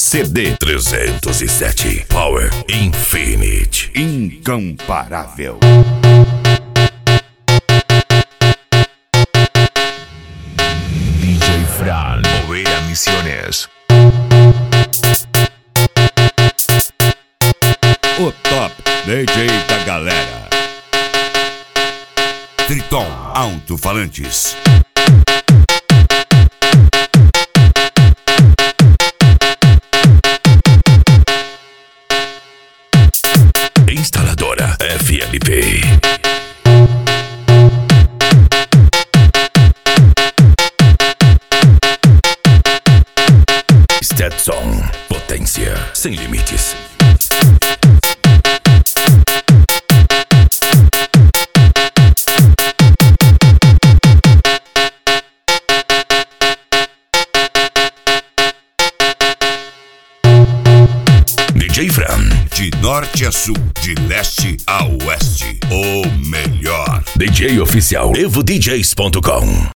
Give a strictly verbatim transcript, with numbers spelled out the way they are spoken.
C D trezentos e sete Power Infinite. Incomparável. D J Fran, Moveira Misiones. O top D J da galera. Triton Alto-Falantes. Instaladora F L P. Stetson, potência sem limites. D J Fran, de norte a sul, de leste a oeste, o melhor. D J oficial evo D Js ponto com.